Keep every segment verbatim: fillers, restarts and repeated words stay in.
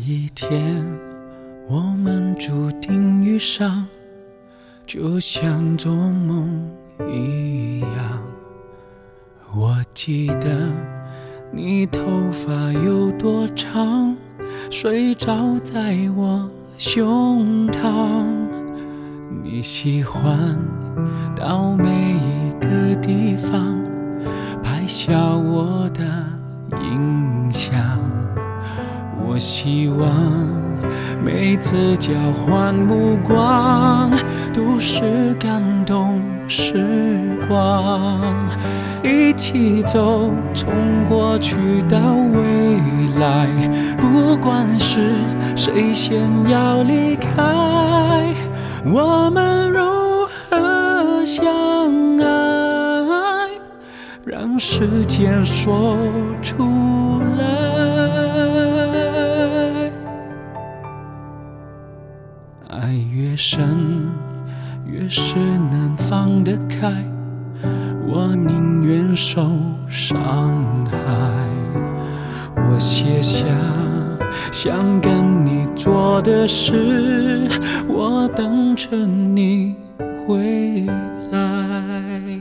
一天我们注定遇上，就像做梦一样。我记得你头发有多长，睡着在我胸膛。你喜欢到每一个地方拍下我的影像。我希望每次交换目光都是感动时光，一起走，从过去到未来，不管是谁先要离开，我们如何相爱，让时间说出来。爱越深越是能放得开，我宁愿受伤害。我写下想跟你做的事，我等着你回来。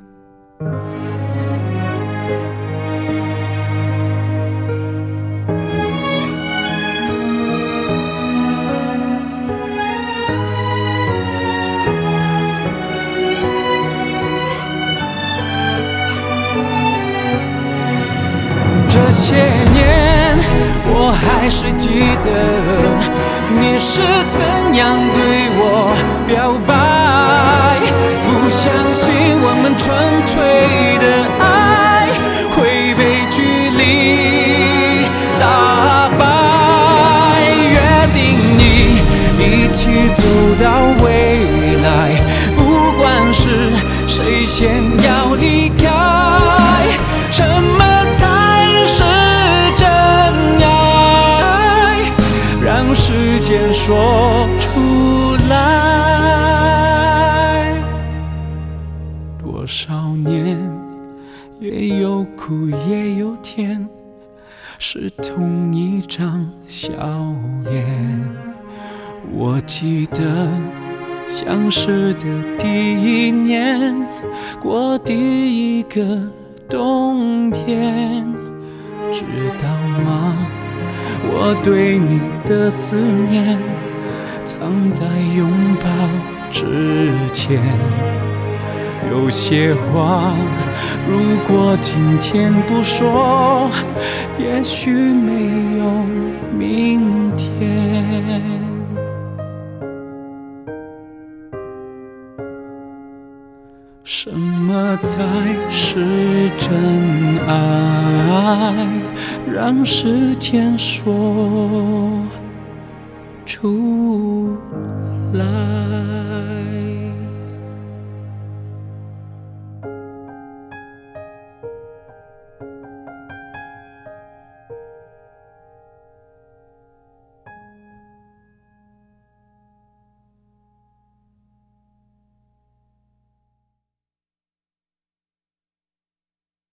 这些年我还是记得你是怎样对我表白，不相信我们纯粹的爱会被距离打败，约定你一起走到未来，不管是谁先要离开，什么让时间说出来。多少年也有苦也有甜，是同一张笑脸。我记得相识的第一年，过第一个冬天，知道吗？我对你的思念藏在拥抱之前，有些话如果今天不说，也许没有明天。什么才是真爱？让时间说出来。